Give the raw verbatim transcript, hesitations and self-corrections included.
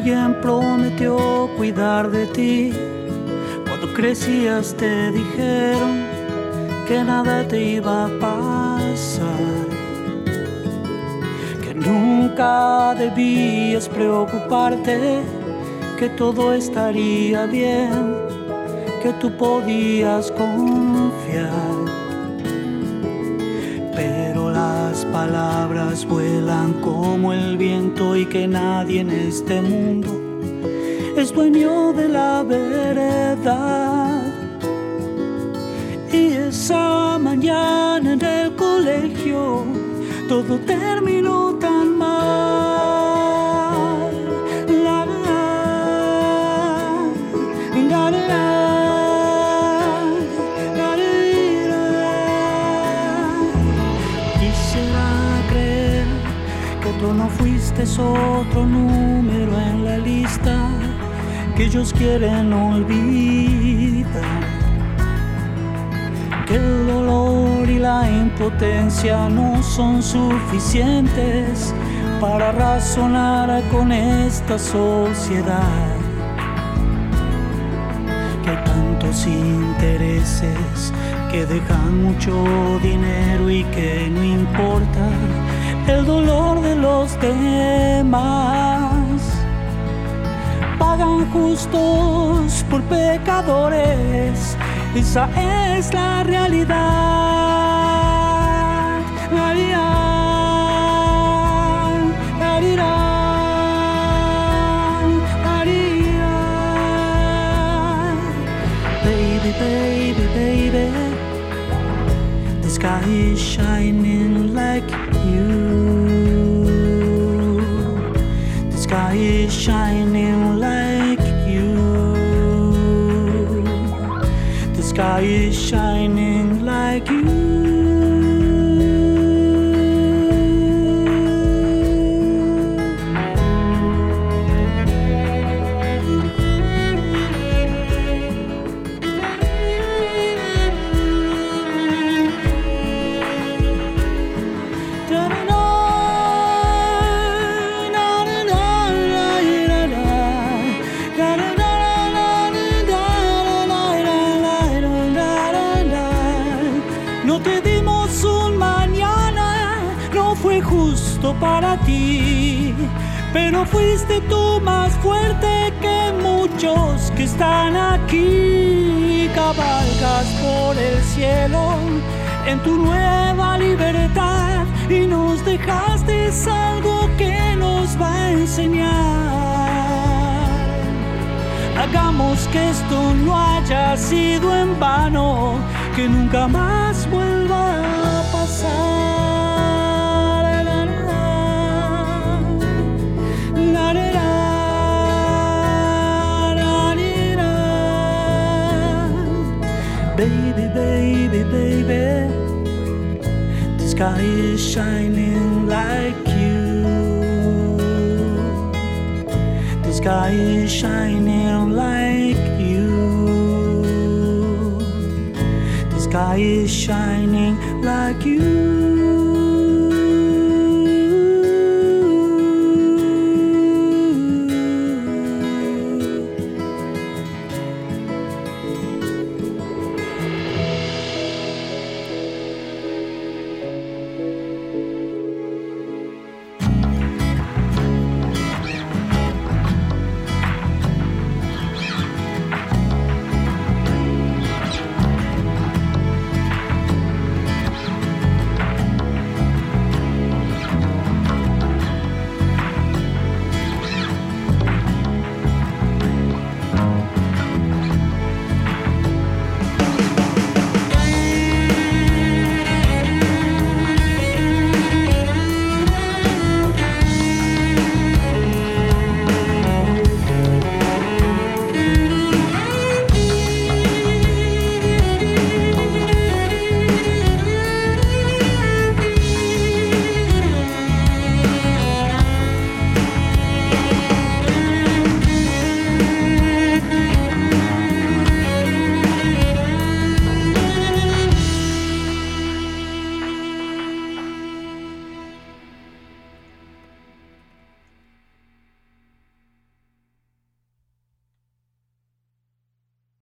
alguien prometió cuidar de ti. Cuando crecías te dijeron que nada te iba a pasar, que nunca debías preocuparte, que todo estaría bien, que tú podías confiar. Pero las palabras vuelan como el viento y que nadie en este mundo es dueño de la verdad. Y esa mañana en el colegio todo terminó tan mal. La, la, la, la, la. Tú no fuiste otro número en la lista que ellos quieren olvidar, que el dolor y la impotencia no son suficientes para razonar con esta sociedad, que hay tantos intereses que dejan mucho dinero y que no importa el dolor de los demás. Pagan justos por pecadores, esa es la realidad. La realidad, la realidad, la realidad. Baby, baby, baby, the sky is shining like you. The sky is shining like you. The sky is shining like you. Para ti, pero fuiste tú más fuerte que muchos que están aquí. Cabalgas por el cielo en tu nueva libertad y nos dejaste algo que nos va a enseñar. Hagamos que esto no haya sido en vano, que nunca más vuelva a pasar. Baby, baby, baby, the sky is shining like you. The sky is shining like you. The sky is shining like you.